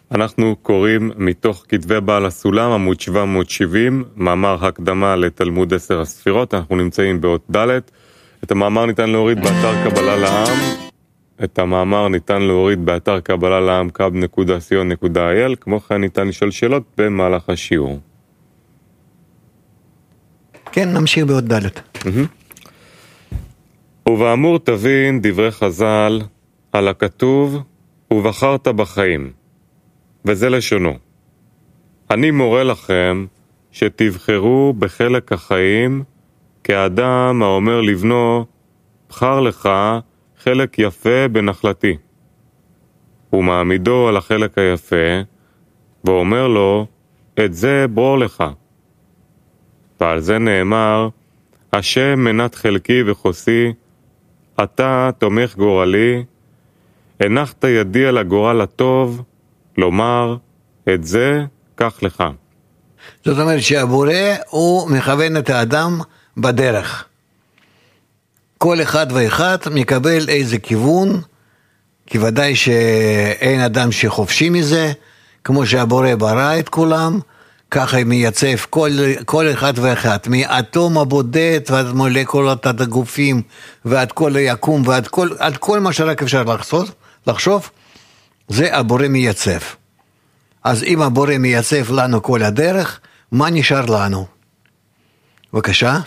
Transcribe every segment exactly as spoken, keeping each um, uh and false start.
אנחנו קוראים מתוך כתבי בעל הסולם, עמוד שבע מאות שבעים, מאמר הקדמה לתלמוד עשר הספירות. אנחנו נמצאים באות ד'. את המאמר ניתן להוריד באתר קבלה לעם. את המאמר ניתן להוריד באתר קבלה לעם קאב נקודה סי או נקודה איי אל. כמו כן ניתן לשאול שאלות במהלך השיעור. כן, נמשיך באות ד'. ובאמור תבין דברי חז"ל על הכתוב ובחרת בחיים, וזה לשונו. אני מורה לכם שתבחרו בחלק החיים כאדם האומר לבנו, בחר לך חלק יפה בנחלתי. הוא מעמידו על החלק היפה ואומר לו, את זה ברור לך. ועל זה נאמר, השם מנת חלקי וחוסי, אתה תומך גורלי, הנחת ידי על הגורל הטוב, לומר, את זה קח לך. זאת אומרת שהבורא הוא מכוון את האדם בדרך. כל אחד ואחד מקבל איזה כיוון, כי ודאי שאין אדם שחופשי מזה, כמו שהבורא ברא את כולם, ככה מייצב כל, כל אחד ואחד, מאטום הבודד ועד מולקולות עד הגופים, ועד כל היקום, ועד כל, עד כל מה שרק אפשר לחשוב, לחשוב, זה הבורא מייצב. אז אם הבורא מייצב לנו כל הדרך, מה נשאר לנו? בבקשה?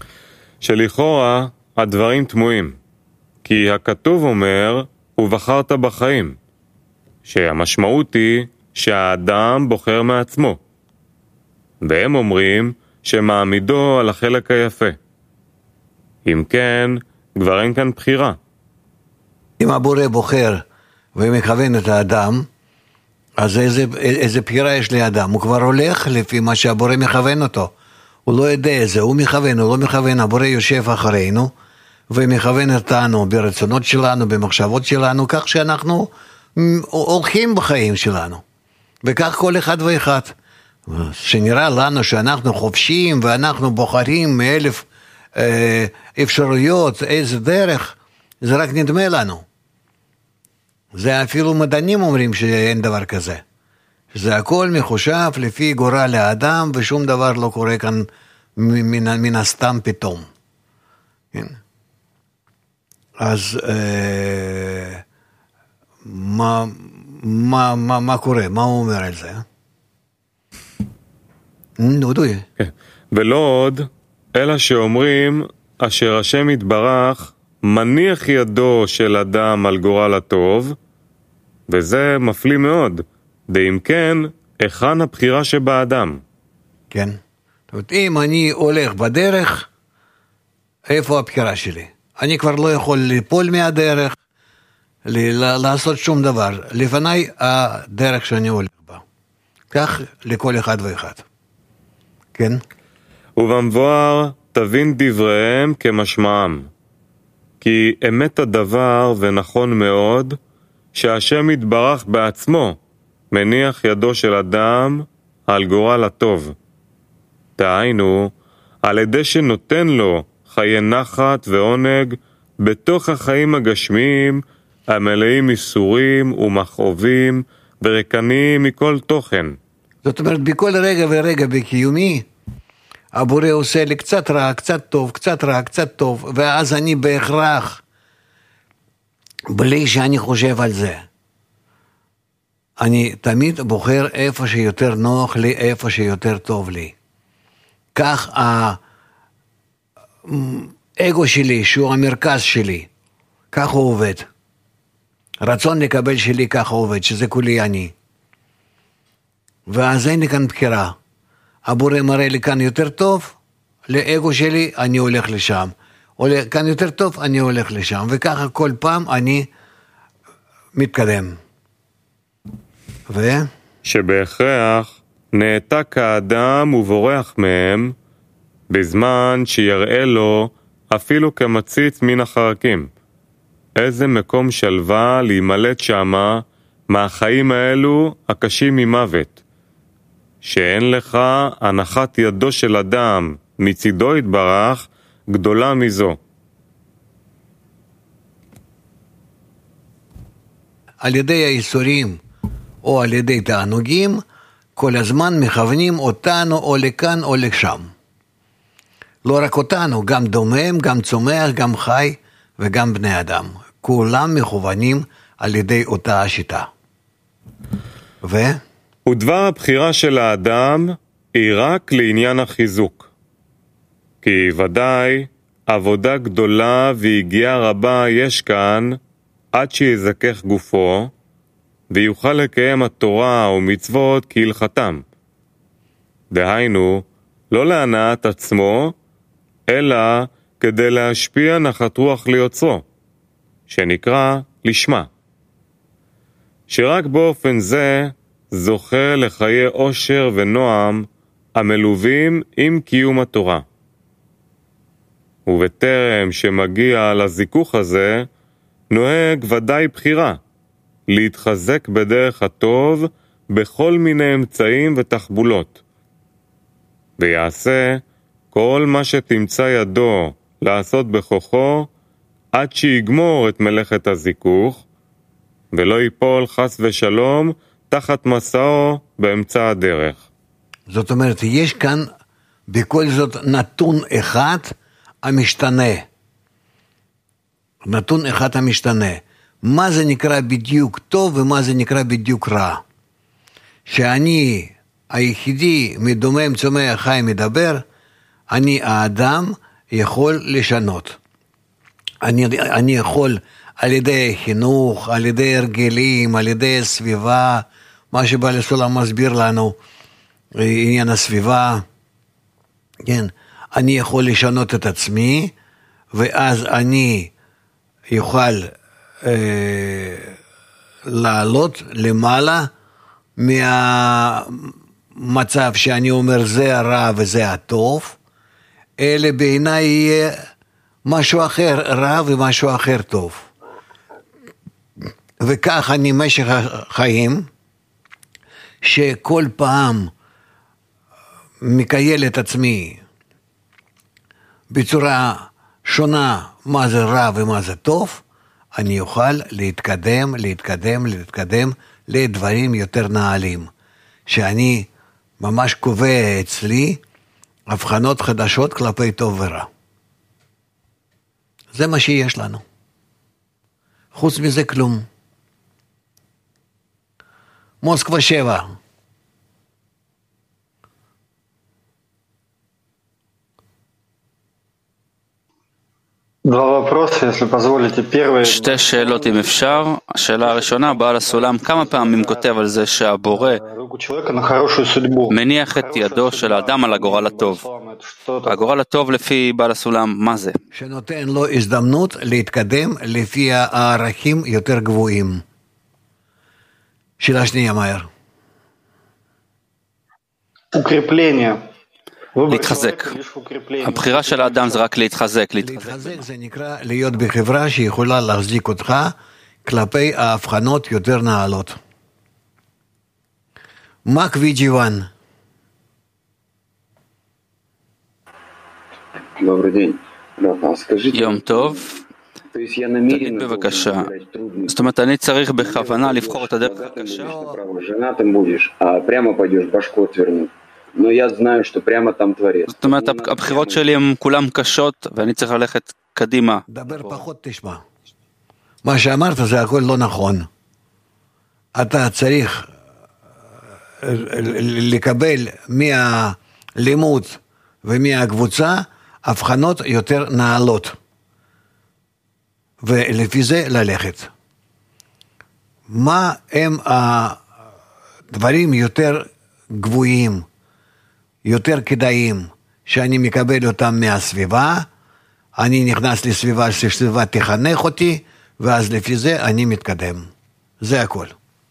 שלכאורה הדברים תמוהים, כי הכתוב אומר, ובחרת בחיים, שהמשמעות היא שהאדם בוחר מעצמו. והם אומרים שמעמידו על החלק היפה. אם כן, כבר אין כאן בחירה. אם הבורא בוחר ומכוון את האדם, אז איזה, איזה בחירה יש לאדם? הוא כבר הולך לפי מה שהבורא מכוון אותו. הוא לא יודע איזה, הוא מכוון, הוא לא מכוון, הבורא יושב אחרינו, ומכוון אותנו ברצונות שלנו, במחשבות שלנו, כך שאנחנו הולכים בחיים שלנו. וכך כל אחד ואחד. שנראה לנו שאנחנו חופשיים ואנחנו בוחרים מאלף אה, אפשרויות, איזה דרך, זה רק נדמה לנו. זה אפילו מדענים אומרים שאין דבר כזה. זה הכל מחושב לפי גורל האדם, ושום דבר לא קורה כאן מן, מן הסתם פתאום. כן? אז אה, מה, מה, מה, מה קורה? מה הוא אומר על זה? נודוי. כן. ולא עוד, אלא שאומרים, אשר השם יתברך, מניח ידו של אדם על גורל הטוב, וזה מפליא מאוד. ואם כן, היכן הבחירה שבאדם? כן. זאת אומרת, אם אני הולך בדרך, איפה הבחירה שלי? אני כבר לא יכול ליפול מהדרך, ל- לעשות שום דבר. לפניי הדרך שאני הולך בה. כך לכל אחד ואחד. כן. ובמבואר תבין דבריהם כמשמעם, כי אמת הדבר ונכון מאוד שהשם יתברך בעצמו מניח ידו של אדם על גורל הטוב. דהיינו, על ידי שנותן לו חיי נחת ועונג בתוך החיים הגשמיים המלאים איסורים ומכאובים וריקניים מכל תוכן. זאת אומרת, בכל רגע ורגע בקיומי, הבורא עושה לי קצת רע, קצת טוב, קצת רע, קצת טוב, ואז אני בהכרח, בלי שאני חושב על זה, אני תמיד בוחר איפה שיותר נוח לי, איפה שיותר טוב לי. כך האגו שלי, שהוא המרכז שלי, כך הוא עובד. רצון לקבל שלי כך הוא עובד, שזה כולי אני. ואז אין לי כאן בחירה. הבורא מראה לי כאן יותר טוב, לאגו שלי אני הולך לשם. כאן יותר טוב, אני הולך לשם. וככה כל פעם אני מתקדם. ו? שבהכרח נעתק האדם ובורח מהם, בזמן שיראה לו אפילו כמציץ מן החרקים. איזה מקום שלווה להימלט שמה מהחיים האלו הקשים ממוות. שאין לך הנחת ידו של אדם מצידו יתברך גדולה מזו. על ידי האיסורים או על ידי תענוגים, כל הזמן מכוונים אותנו או לכאן או לשם. לא רק אותנו, גם דומם, גם צומח, גם חי וגם בני אדם. כולם מכוונים על ידי אותה השיטה. ו? ודבר הבחירה של האדם היא רק לעניין החיזוק. כי ודאי עבודה גדולה והגיעה רבה יש כאן עד שיזכך גופו ויוכל לקיים התורה ומצוות כהלכתם. דהיינו, לא להנאת עצמו, אלא כדי להשפיע נחת רוח ליוצרו, שנקרא לשמה. שרק באופן זה זוכה לחיי עושר ונועם המלווים עם קיום התורה. ובטרם שמגיע לזיכוך הזה, נוהג ודאי בחירה, להתחזק בדרך הטוב בכל מיני אמצעים ותחבולות. ויעשה כל מה שתמצא ידו לעשות בכוחו, עד שיגמור את מלאכת הזיכוך, ולא ייפול חס ושלום תחת מסעו באמצע הדרך. זאת אומרת, יש כאן בכל זאת נתון אחד המשתנה. נתון אחד המשתנה. מה זה נקרא בדיוק טוב ומה זה נקרא בדיוק רע. שאני היחידי מדומם צומח חי מדבר, אני האדם יכול לשנות. אני, אני יכול על ידי חינוך, על ידי הרגלים, על ידי סביבה, מה שבעל הסולם מסביר לנו, עניין הסביבה, כן, אני יכול לשנות את עצמי, ואז אני יוכל אה, לעלות למעלה מהמצב שאני אומר זה הרע וזה הטוב, אלה בעיניי יהיה משהו אחר רע ומשהו אחר טוב. וכך אני משך החיים, שכל פעם מקייל את עצמי בצורה שונה מה זה רע ומה זה טוב, אני אוכל להתקדם, להתקדם, להתקדם לדברים יותר נעלים, שאני ממש קובע אצלי הבחנות חדשות כלפי טוב ורע. זה מה שיש לנו. חוץ מזה כלום. מוסקבה שבע. שתי שאלות אם אפשר. השאלה הראשונה, בעל הסולם כמה פעמים כותב על זה שהבורא מניח את ידו של האדם על הגורל הטוב. הגורל הטוב לפי בעל הסולם, מה זה? שנותן לו הזדמנות להתקדם לפי הערכים יותר גבוהים. שאלה שנייה מהר. להתחזק. הבחירה של האדם זה רק להתחזק. להתחזק זה נקרא להיות בחברה שיכולה להחזיק אותך כלפי ההבחנות יותר נעלות. מק ויג'יוון. יום טוב. תגיד בבקשה, זאת אומרת אני צריך בכוונה לבחור את הדרך הקשה? זאת אומרת הבחירות שלי הן כולן קשות ואני צריך ללכת קדימה. דבר פחות תשמע. מה שאמרת זה הכל לא נכון. אתה צריך לקבל מהלימוד ומהקבוצה הבחנות יותר נעלות. ולפי זה ללכת. מה הם הדברים יותר גבוהים, יותר כדאיים, שאני מקבל אותם מהסביבה, אני נכנס לסביבה שסביבה תחנך אותי, ואז לפי זה אני מתקדם. זה הכל.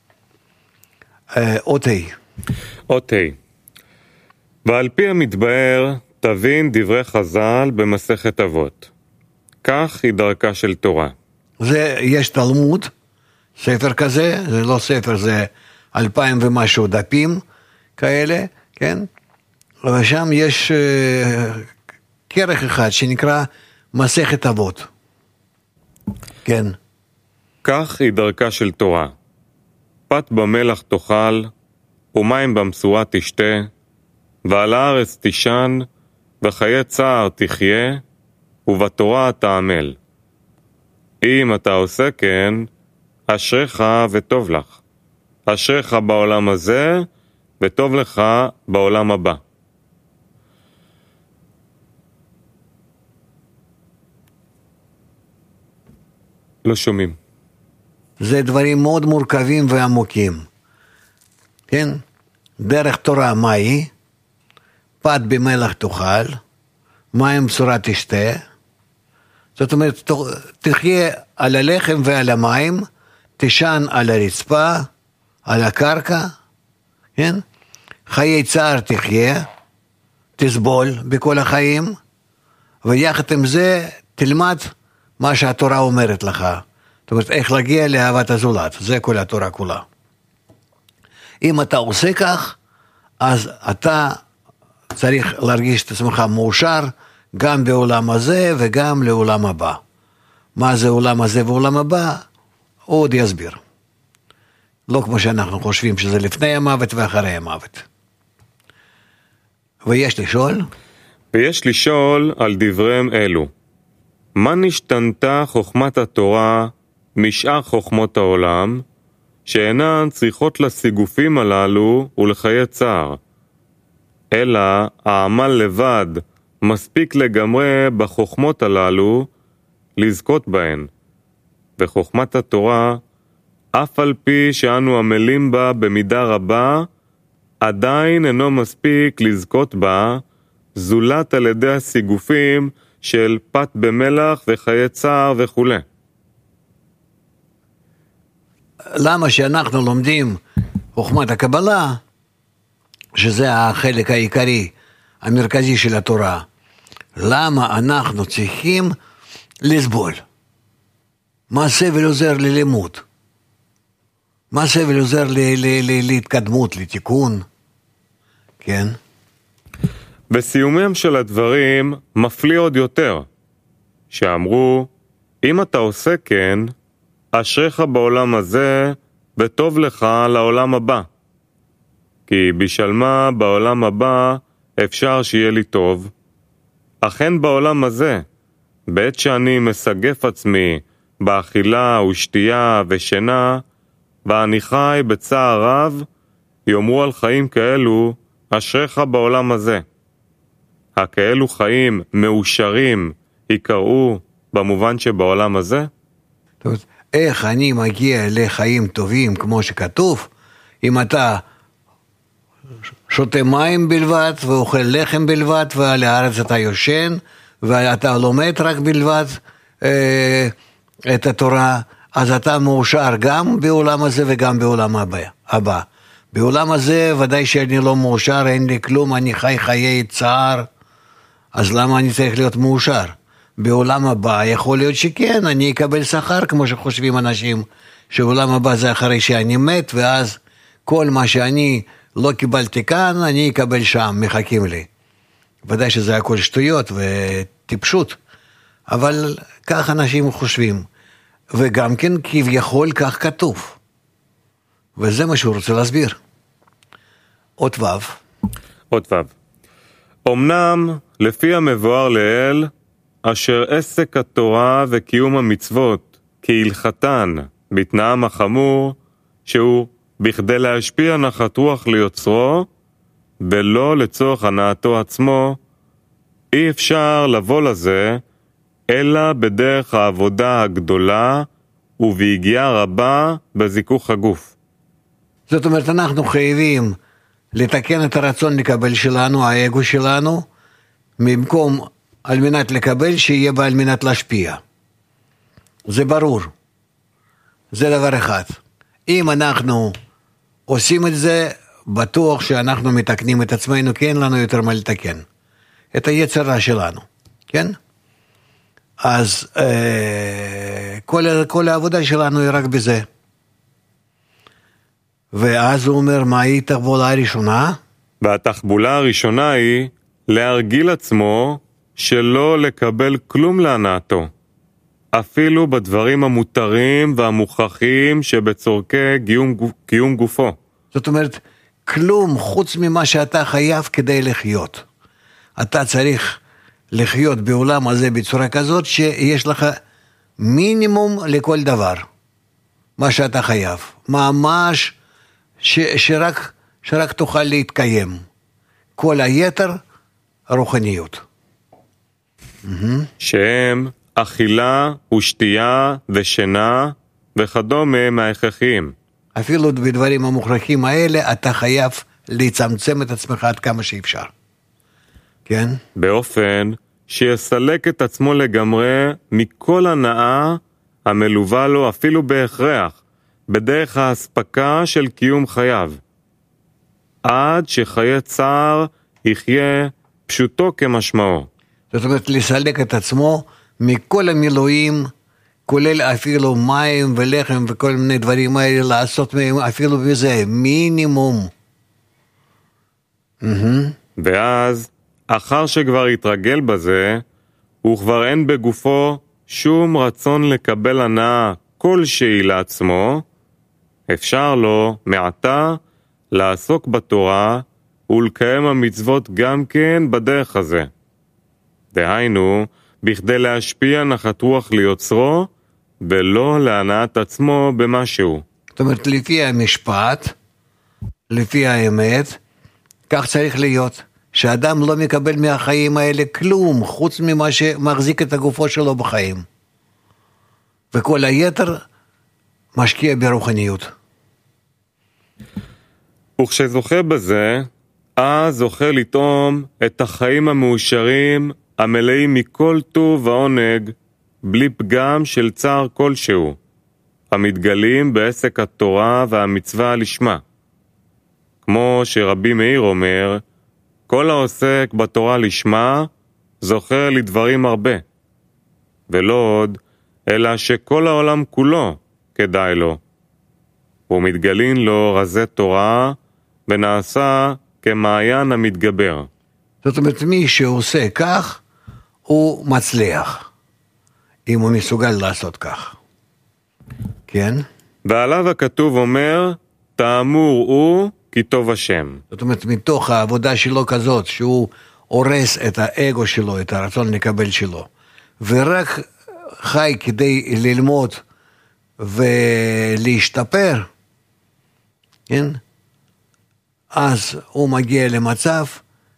אותי. אותי. ועל פי המתבאר, תבין דברי חז"ל במסכת אבות. כך היא דרכה של תורה. זה, יש תלמוד, ספר כזה, זה לא ספר, זה אלפיים ומשהו דפים כאלה, כן? ושם יש uh, כרך אחד שנקרא מסכת אבות. כן. כך היא דרכה של תורה. פת במלח תאכל, ומים במשורה תשתה, ועל הארץ תישן, וחיי צער תחיה, ובתורה תעמל. אם אתה עושה כן, אשריך וטוב לך. אשריך בעולם הזה, וטוב לך בעולם הבא. לא שומעים. זה דברים מאוד מורכבים ועמוקים. כן? דרך תורה מה היא? פת במלח תאכל, מים בשורה תשתה. זאת אומרת, תחיה על הלחם ועל המים, תשן על הרצפה, על הקרקע, כן? חיי צער תחיה, תסבול בכל החיים, ויחד עם זה תלמד מה שהתורה אומרת לך. זאת אומרת, איך להגיע לאהבת הזולת, זה כל התורה כולה. אם אתה עושה כך, אז אתה צריך להרגיש את עצמך מאושר, גם בעולם הזה וגם לעולם הבא. מה זה עולם הזה ועולם הבא? הוא עוד יסביר. לא כמו שאנחנו חושבים שזה לפני המוות ואחרי המוות. ויש לשאול? ויש לשאול על דבריהם אלו. מה נשתנתה חוכמת התורה משאר חוכמות העולם, שאינן צריכות לסיגופים הללו ולחיי צער, אלא העמל לבד מספיק לגמרי בחוכמות הללו לזכות בהן, וחוכמת התורה, אף על פי שאנו עמלים בה במידה רבה, עדיין אינו מספיק לזכות בה, זולת על ידי הסיגופים של פת במלח וחיי צער וכו'. למה שאנחנו לומדים חוכמת הקבלה, שזה החלק העיקרי, המרכזי של התורה, למה אנחנו צריכים לסבול? מה סבל עוזר ללימוד? מה סבל עוזר ל- ל- ל- להתקדמות, לתיקון? כן? בסיומם של הדברים מפליא עוד יותר, שאמרו, אם אתה עושה כן, אשריך בעולם הזה, וטוב לך לעולם הבא. כי בשלמה בעולם הבא אפשר שיהיה לי טוב, אכן בעולם הזה, בעת שאני מסגף עצמי באכילה ושתייה ושינה, ואני חי בצער רב, יאמרו על חיים כאלו, אשריך בעולם הזה. הכאלו חיים מאושרים יקראו במובן שבעולם הזה? טוב, איך אני מגיע לחיים טובים כמו שכתוב, אם אתה שותה מים בלבד ואוכל לחם בלבד ועל הארץ אתה יושן ואתה לומד רק בלבד אה, את התורה, אז אתה מאושר גם בעולם הזה וגם בעולם הבא. הבא. בעולם הזה ודאי שאני לא מאושר, אין לי כלום, אני חי חיי צער, אז למה אני צריך להיות מאושר? בעולם הבא יכול להיות שכן, אני אקבל שכר כמו שחושבים אנשים, שעולם הבא זה אחרי שאני מת, ואז כל מה שאני לא קיבלתי כאן, אני אקבל שם, מחכים לי. ודאי שזה הכל שטויות וטיפשות, אבל כך אנשים חושבים, וגם כן כביכול כך כתוב, וזה מה שהוא רוצה להסביר. עוד וו. עוד וו. אמנם לפי המבואר לאל, אשר עסק התורה וקיום המצוות כהלכתן בתנאם החמור, שהוא בכדי להשפיע נחת רוח ליוצרו, ולא לצורך הנאתו עצמו, אי אפשר לבוא לזה, אלא בדרך העבודה הגדולה ובהגיעה רבה בזיכוך הגוף. זאת אומרת, אנחנו חייבים לתקן את הרצון לקבל שלנו, האגו שלנו, במקום על מנת לקבל, שיהיה בה על מנת להשפיע. זה ברור. זה דבר אחד. אם אנחנו עושים את זה, בטוח שאנחנו מתקנים את עצמנו, כי אין לנו יותר מה לתקן. את היצרה שלנו, כן? אז אה, כל, כל העבודה שלנו היא רק בזה. ואז הוא אומר, מה היא תחבולה הראשונה? והתחבולה הראשונה היא להרגיל עצמו שלא לקבל כלום להנאתו. אפילו בדברים המותרים והמוכרחים שבצורכי קיום, קיום גופו. זאת אומרת, כלום חוץ ממה שאתה חייב כדי לחיות. אתה צריך לחיות בעולם הזה בצורה כזאת שיש לך מינימום לכל דבר. מה שאתה חייב. ממש ש, שרק, שרק תוכל להתקיים. כל היתר רוחניות. שהם אכילה ושתייה ושינה וכדומה מההכרחיים. אפילו בדברים המוכרחים האלה אתה חייב לצמצם את עצמך עד כמה שאפשר. כן? באופן שיסלק את עצמו לגמרי מכל הנאה המלווה לו אפילו בהכרח, בדרך ההספקה של קיום חייו. עד שחיי צער יחיה פשוטו כמשמעו. זאת אומרת, לסלק את עצמו מכל המילואים, כולל אפילו מים ולחם וכל מיני דברים האלה, לעשות מהם אפילו בזה מינימום. ואז, אחר שכבר יתרגל בזה, הוא כבר אין בגופו שום רצון לקבל הנאה כלשהי לעצמו, אפשר לו מעתה לעסוק בתורה ולקיים המצוות גם כן בדרך הזה. דהיינו, בכדי להשפיע נחת רוח ליוצרו, ולא להנאת עצמו במשהו. זאת אומרת, לפי המשפט, לפי האמת, כך צריך להיות, שאדם לא מקבל מהחיים האלה כלום, חוץ ממה שמחזיק את הגופו שלו בחיים. וכל היתר משקיע ברוחניות. וכשזוכה בזה, אז זוכה לטעום את החיים המאושרים, המלאים מכל טוב ועונג, בלי פגם של צער כלשהו, המתגלים בעסק התורה והמצווה לשמה. כמו שרבי מאיר אומר, כל העוסק בתורה לשמה, זוכה לדברים הרבה. ולא עוד, אלא שכל העולם כולו כדאי לו. ומתגלין לו רזי תורה, ונעשה כמעיין המתגבר. זאת אומרת, מי שעושה כך, הוא מצליח, אם הוא מסוגל לעשות כך. כן? ועליו הכתוב אומר, תאמור הוא כי טוב השם. זאת אומרת, מתוך העבודה שלו כזאת, שהוא הורס את האגו שלו, את הרצון לקבל שלו, ורק חי כדי ללמוד ולהשתפר, כן? אז הוא מגיע למצב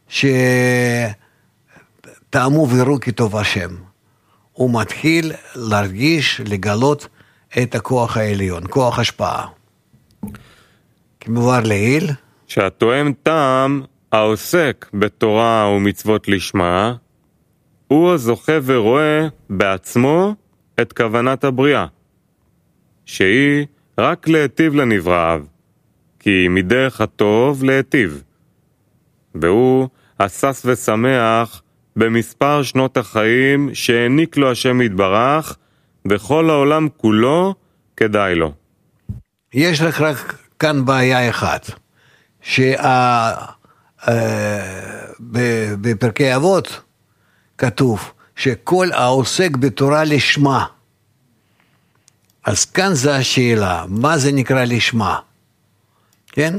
שטעמו וראו כי טוב השם. הוא מתחיל להרגיש, לגלות את הכוח העליון, כוח השפעה. כמובן לעיל, שהתואם טעם העוסק בתורה ומצוות לשמה, הוא הזוכה ורואה בעצמו את כוונת הבריאה, שהיא רק להיטיב לנבראיו, כי מדרך הטוב להיטיב. והוא הסס ושמח במספר שנות החיים שהעניק לו השם יתברך, וכל העולם כולו כדאי לו. יש לך רק כאן בעיה אחת, שבפרקי אבות כתוב שכל העוסק בתורה לשמה. אז כאן זה השאלה, מה זה נקרא לשמה? כן?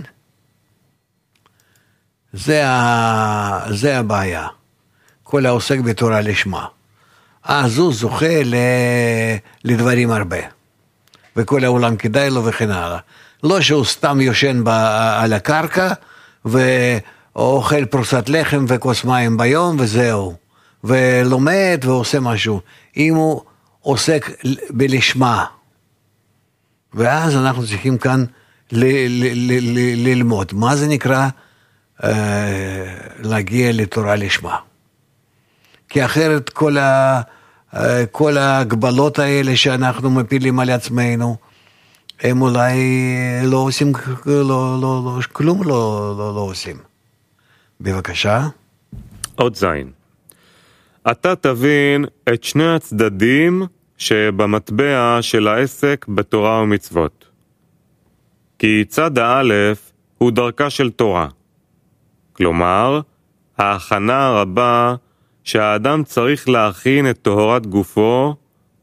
זה, ה... זה הבעיה. כל העוסק בתורה לשמה. אז הוא זוכה ל... לדברים הרבה. וכל העולם כדאי לו וכן הלאה. לא שהוא סתם יושן ב... על הקרקע, ואוכל פרוסת לחם וכוס מים ביום וזהו. ולומד ועושה משהו. אם הוא עוסק בלשמה. ואז אנחנו צריכים כאן ל... ל... ל... ל... ללמוד. מה זה נקרא אה, להגיע לתורה לשמה? כי אחרת כל, ה, כל ההגבלות האלה שאנחנו מפילים על עצמנו, הם אולי לא עושים, לא, לא, לא, כלום לא, לא, לא עושים. בבקשה. עוד זין. אתה תבין את שני הצדדים שבמטבע של העסק בתורה ומצוות. כי צד האלף הוא דרכה של תורה. כלומר, ההכנה הרבה שהאדם צריך להכין את טהרת גופו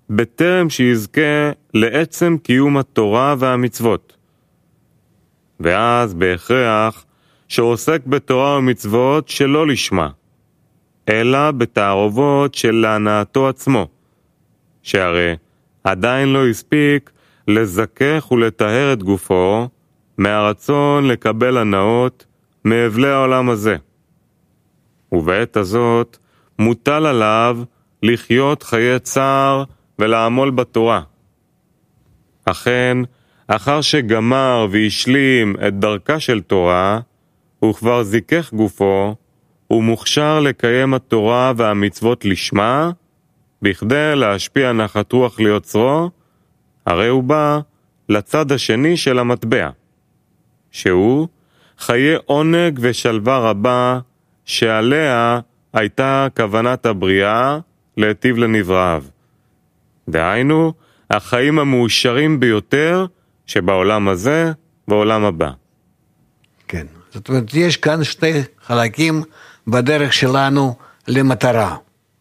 בטרם שיזכה לעצם קיום התורה והמצוות. ואז בהכרח שעוסק בתורה ומצוות שלא לשמה, אלא בתערובות של להנאתו עצמו, שהרי עדיין לא הספיק לזכך ולטהר את גופו מהרצון לקבל הנאות מאבלי העולם הזה. ובעת הזאת מוטל עליו לחיות חיי צער ולעמול בתורה. אכן, אחר שגמר והשלים את דרכה של תורה, הוא כבר זיכך גופו, הוא מוכשר לקיים התורה והמצוות לשמה, בכדי להשפיע נחת רוח ליוצרו, הרי הוא בא לצד השני של המטבע, שהוא חיי עונג ושלווה רבה, שעליה הייתה כוונת הבריאה להיטיב לנבראיו. דהיינו, החיים המאושרים ביותר שבעולם הזה ועולם הבא. כן, זאת אומרת, יש כאן שתי חלקים בדרך שלנו למטרה.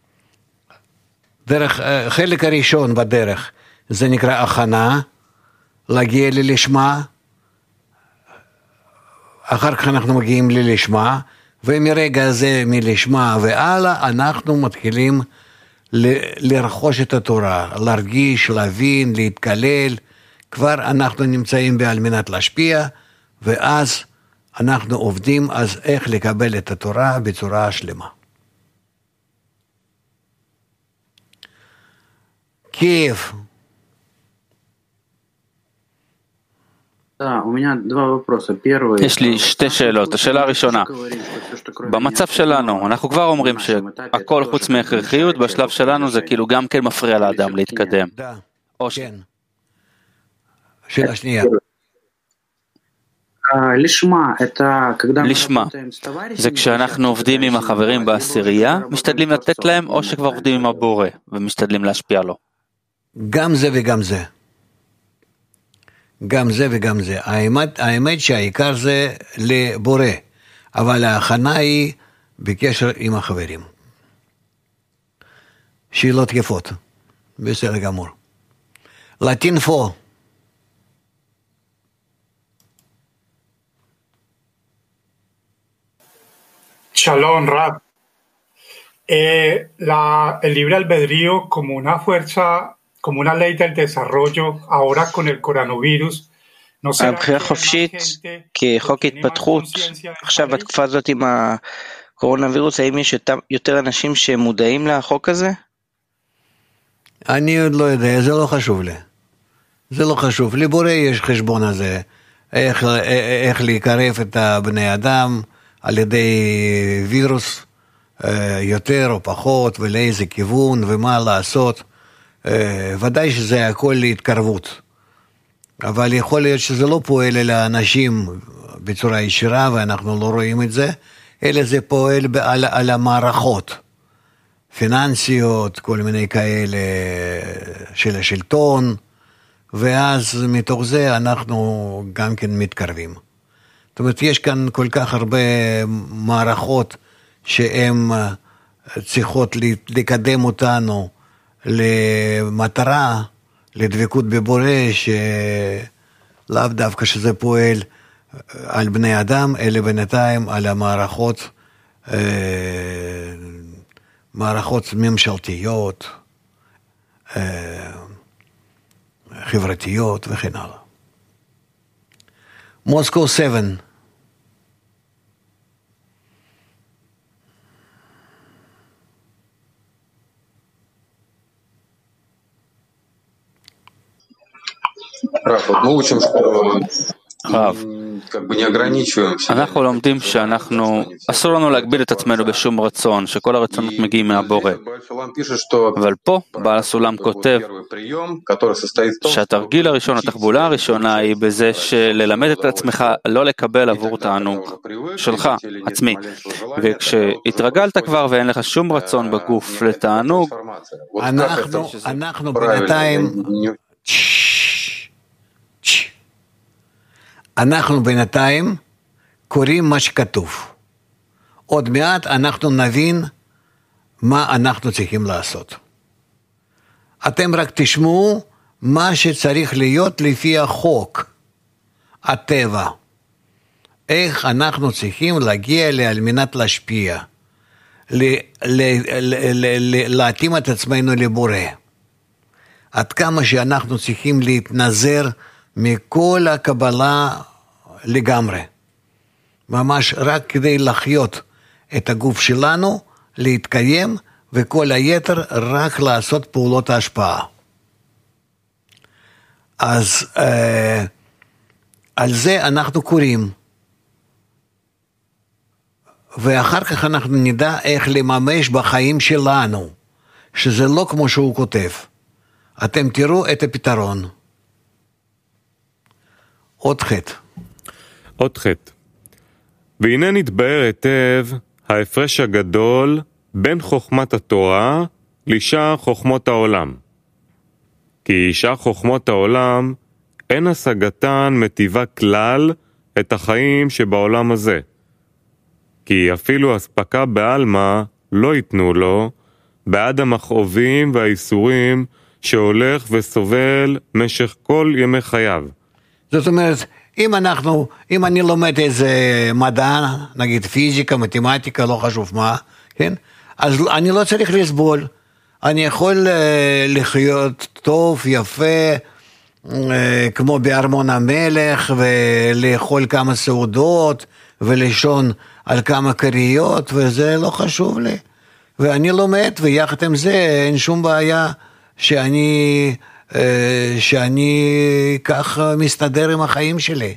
דרך, חלק הראשון בדרך, זה נקרא הכנה, להגיע ללשמה, אחר כך אנחנו מגיעים ללשמה, ומרגע הזה מלשמה והלאה, אנחנו מתחילים לרכוש את התורה, להרגיש, להבין, להתקלל, כבר אנחנו נמצאים בעל מנת להשפיע, ואז אנחנו עובדים אז איך לקבל את התורה בצורה שלמה. קייב. יש לי שתי שאלות. השאלה הראשונה, במצב שלנו, אנחנו כבר אומרים שהכל חוץ מהכרחיות, בשלב שלנו זה כאילו גם כן מפריע לאדם להתקדם. כן. שאלה שנייה. לשמה, זה כשאנחנו עובדים עם החברים בעשירייה, משתדלים לתת להם, או שכבר עובדים עם הבורא ומשתדלים להשפיע לו? גם זה וגם זה. גם זה וגם זה. האמת, האמת שהעיקר זה לבורא, אבל ההכנה היא בקשר עם החברים. שאלות יפות. בסדר גמור. לטינפו. Shalom, Rab. Eh, la, el libre albedrío como una fuerza, como una ley del desarrollo, ahora con el coronavirus, no será הבחירה חופשית כחוק התפתחות, עכשיו בתקופה הזאת עם הקורונה וירוס, האם יש יותר אנשים שמודעים לחוק הזה? אני עוד לא יודע, זה לא חשוב לי. זה לא חשוב. לבורא יש חשבון הזה, איך, איך להיקרב את בני אדם, על ידי וירוס יותר או פחות, ולאיזה כיוון ומה לעשות. ודאי שזה הכל להתקרבות. אבל יכול להיות שזה לא פועל אל האנשים בצורה ישירה, ואנחנו לא רואים את זה, אלא זה פועל על, על המערכות, פיננסיות, כל מיני כאלה של השלטון, ואז מתוך זה אנחנו גם כן מתקרבים. זאת אומרת, יש כאן כל כך הרבה מערכות שהן צריכות לקדם אותנו למטרה, לדבקות בבורא, שלאו דווקא שזה פועל על בני אדם, אלא בינתיים על המערכות, מערכות ממשלתיות, חברתיות וכן הלאה. מוסקו שבע. Раф, вот мы учим, что רב, אנחנו לומדים שאנחנו, אסור לנו להגביל את עצמנו בשום רצון, שכל הרצונות מגיעים מהבורא. אבל פה, בעל הסולם כותב שהתרגיל הראשון, התחבולה הראשונה, היא בזה שללמד את עצמך לא לקבל עבור תענוג שלך, עצמי. וכשהתרגלת כבר ואין לך שום רצון בגוף לתענוג, אנחנו, אנחנו בינתיים... אנחנו בינתיים קוראים מה שכתוב. עוד מעט אנחנו נבין מה אנחנו צריכים לעשות. אתם רק תשמעו מה שצריך להיות לפי החוק, הטבע. איך אנחנו צריכים להגיע אליה על מנת להשפיע, להתאים את עצמנו לבורא. עד כמה שאנחנו צריכים להתנזר מכל הקבלה לגמרי. ממש רק כדי לחיות את הגוף שלנו, להתקיים, וכל היתר רק לעשות פעולות ההשפעה. אז אה, על זה אנחנו קוראים. ואחר כך אנחנו נדע איך לממש בחיים שלנו, שזה לא כמו שהוא כותב. אתם תראו את הפתרון. עוד חטא. עוד חטא. והנה נתבהר היטב ההפרש הגדול בין חוכמת התורה לשאר חוכמות העולם. כי שאר חוכמות העולם אין השגתן מטיבה כלל את החיים שבעולם הזה. כי אפילו הספקה בעלמא לא ייתנו לו בעד המכאובים והאיסורים שהולך וסובל משך כל ימי חייו. זאת אומרת, אם אנחנו, אם אני לומד איזה מדע, נגיד פיזיקה, מתמטיקה, לא חשוב מה, כן? אז אני לא צריך לסבול. אני יכול לחיות טוב, יפה, כמו בארמון המלך, ולאכול כמה סעודות, ולישון על כמה קריות, וזה לא חשוב לי. ואני לומד, ויחד עם זה אין שום בעיה שאני, שאני כך מסתדר עם החיים שלי.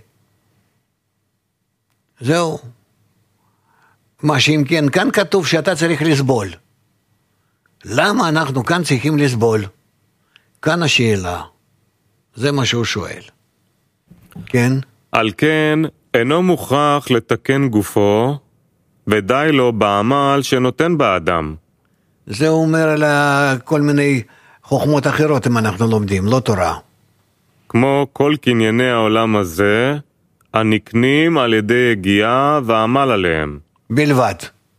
זהו. מה שאם כן, כאן כתוב שאתה צריך לסבול. למה אנחנו כאן צריכים לסבול? כאן השאלה. זה מה שהוא שואל. כן? על כן, אינו מוכרח לתקן גופו, ודי לו בעמל שנותן באדם. זה אומר על כל מיני חוכמות אחרות אם אנחנו לומדים, לא תורה. כמו כל קנייני העולם הזה, הנקנים על ידי הגיעה ועמל עליהם. בלבד.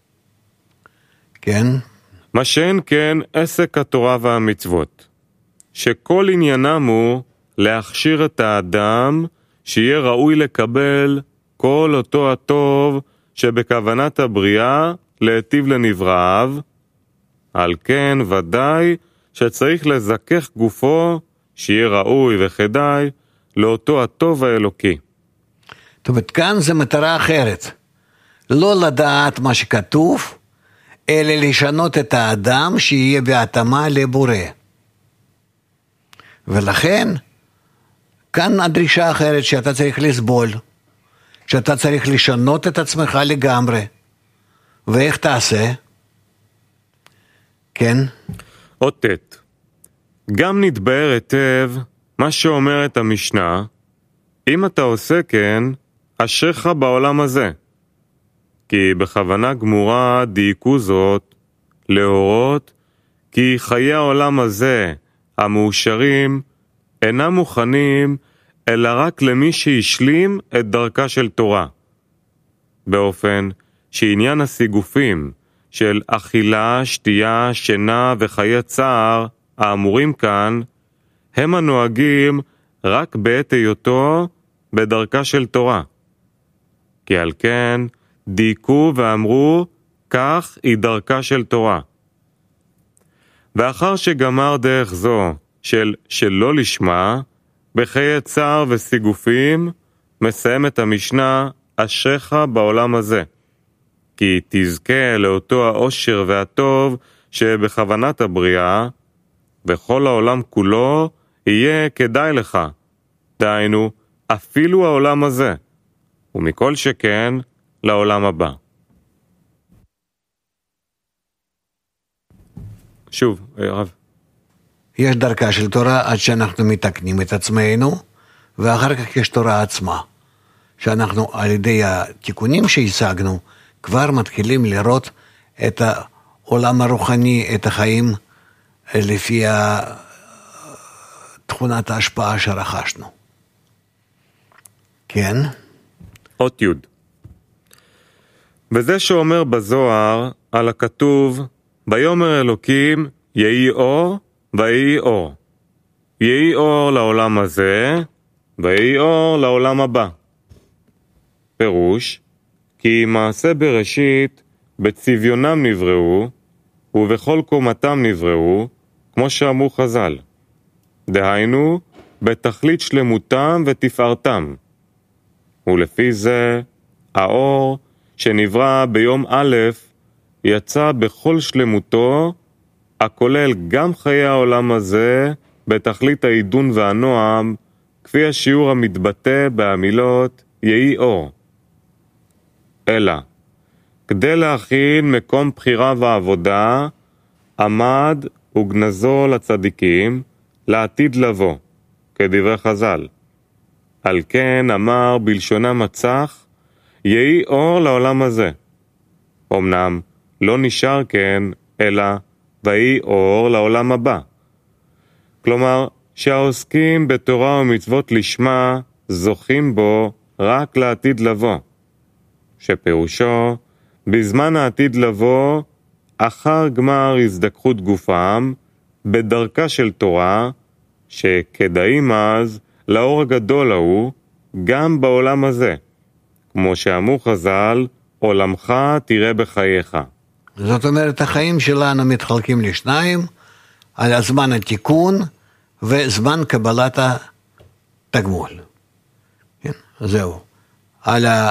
כן? מה שאין כן עסק התורה והמצוות, שכל עניינם הוא להכשיר את האדם שיהיה ראוי לקבל כל אותו הטוב שבכוונת הבריאה להיטיב לנבראיו. על כן ודאי שצריך לזכך גופו שיהיה ראוי וכדאי לאותו הטוב האלוקי. זאת אומרת, כאן זה מטרה אחרת. לא לדעת מה שכתוב, אלא לשנות את האדם שיהיה בהתאמה לבורא. ולכן, כאן הדרישה אחרת שאתה צריך לסבול, שאתה צריך לשנות את עצמך לגמרי. ואיך תעשה? כן? עוד תת. גם נתבהר היטב מה שאומרת המשנה, אם אתה עושה כן, אשריך בעולם הזה. כי בכוונה גמורה דייקו זאת, להורות, כי חיי העולם הזה, המאושרים, אינם מוכנים, אלא רק למי שהשלים את דרכה של תורה. באופן שעניין הסיגופים של אכילה, שתייה, שינה וחיי צער, האמורים כאן, הם הנוהגים רק בעת היותו בדרכה של תורה. כי על כן דייקו ואמרו, כך היא דרכה של תורה. ואחר שגמר דרך זו של שלא לשמה, בחיי צער וסיגופים, מסיים את המשנה, אשריך בעולם הזה. כי תזכה לאותו האושר והטוב שבכוונת הבריאה, וכל העולם כולו יהיה כדאי לך. דהיינו, אפילו העולם הזה, ומכל שכן, לעולם הבא. שוב, רב. יש דרכה של תורה עד שאנחנו מתקנים את עצמנו, ואחר כך יש תורה עצמה, שאנחנו על ידי התיקונים שהשגנו, כבר מתחילים לראות את העולם הרוחני, את החיים, לפי תכונת ההשפעה שרכשנו. כן? אות י' וזה שאומר בזוהר על הכתוב, ביאמר אלוקים יהי אור ויהי אור. יהי אור לעולם הזה, ויהי אור לעולם הבא. פירוש, כי מעשה בראשית בצביונם נבראו, ובכל קומתם נבראו, כמו שאמרו חז"ל. דהיינו, בתכלית שלמותם ותפארתם. ולפי זה, האור שנברא ביום א' יצא בכל שלמותו, הכולל גם חיי העולם הזה, בתכלית העידון והנועם, כפי השיעור המתבטא בהמילות יהי אור. אלא, כדי להכין מקום בחירה ועבודה, עמד וגנזו לצדיקים, לעתיד לבוא, כדברי חז"ל. על כן אמר בלשונם מצח, יהי אור לעולם הזה. אמנם לא נשאר כן, אלא ויהי אור לעולם הבא. כלומר, שהעוסקים בתורה ומצוות לשמה, זוכים בו רק לעתיד לבוא. שפירושו, בזמן העתיד לבוא, אחר גמר הזדככות גופם, בדרכה של תורה, שכדאים אז לאור הגדול ההוא, גם בעולם הזה. כמו שאמרו חז"ל, עולמך תראה בחייך. זאת אומרת, החיים שלנו מתחלקים לשניים, על הזמן התיקון וזמן קבלת התגמול. כן? זהו. על ה...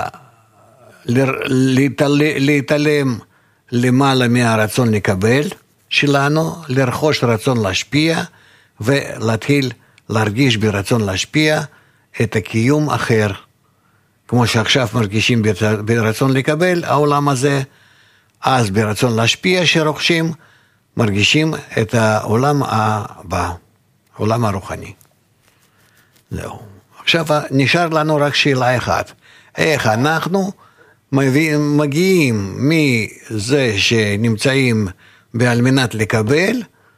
להתעלם למעלה מהרצון לקבל שלנו, לרכוש רצון להשפיע, ולהתחיל להרגיש ברצון להשפיע את הקיום אחר. כמו שעכשיו מרגישים ברצון לקבל העולם הזה, אז ברצון להשפיע שרוכשים, מרגישים את העולם הבא, העולם הרוחני. זהו. עכשיו נשאר לנו רק שאלה אחת, איך אנחנו מגיעים מזה שנמצאים בעל מנת לקבל,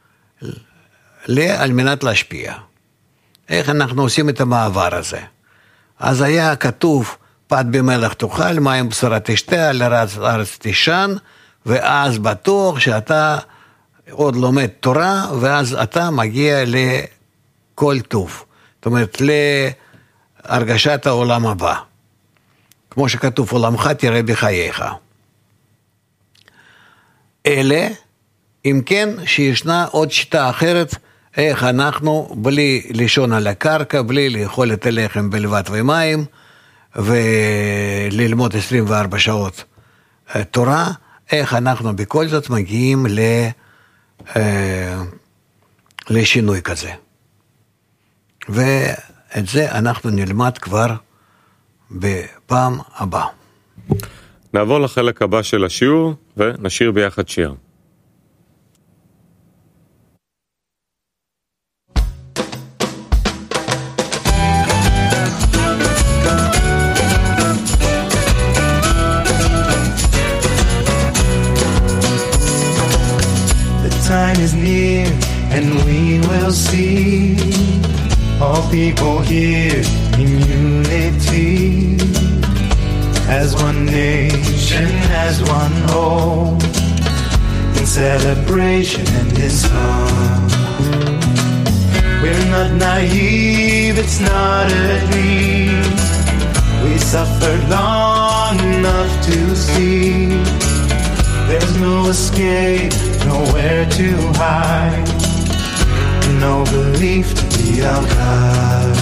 לעל מנת להשפיע. איך אנחנו עושים את המעבר הזה? אז היה כתוב, פת במלח תאכל, מים בשרה תשתה, על הארץ תישן, ואז בטוח שאתה עוד לומד תורה, ואז אתה מגיע לכל טוב. זאת אומרת, להרגשת העולם הבא. כמו שכתוב, עולמך תראה בחייך. אלה, אם כן, שישנה עוד שיטה אחרת, איך אנחנו, בלי לישון על הקרקע, בלי לאכול את הלחם בלבד ומים, וללמוד עשרים וארבע שעות תורה, איך אנחנו בכל זאת מגיעים ל, לשינוי כזה. ואת זה אנחנו נלמד כבר בפעם הבאה. נעבור לחלק הבא של השיעור ונשיר ביחד שיר. Time is near and we will see all people here in unity, as one nation, as one whole, in celebration and in song. We're not naive, it's not a dream. We suffered long enough to see there's no escape, nowhere to hide, no belief to be outside.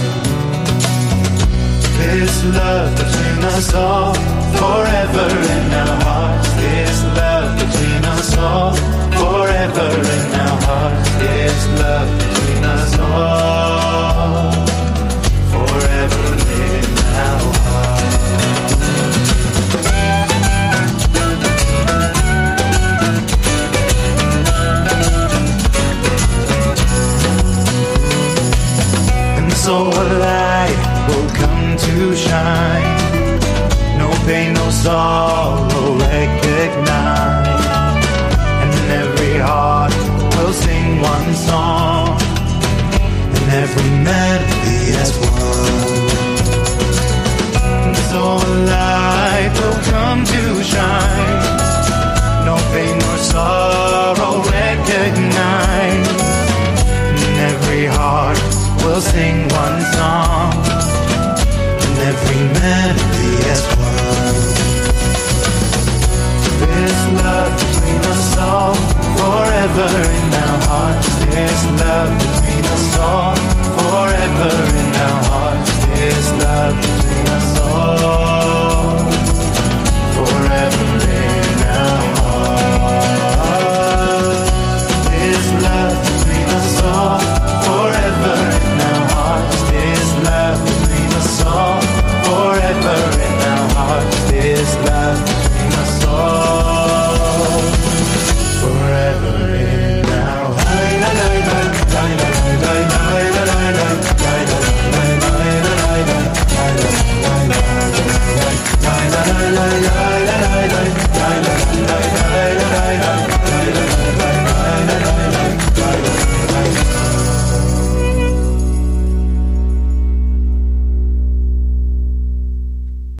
This love between us all, forever in our hearts. This love between us all, forever in our hearts. This love between us all, forever in our hearts. So a light will come to shine, no pain, no sorrow recognize, and every heart will sing one song, and every melody as one. So a light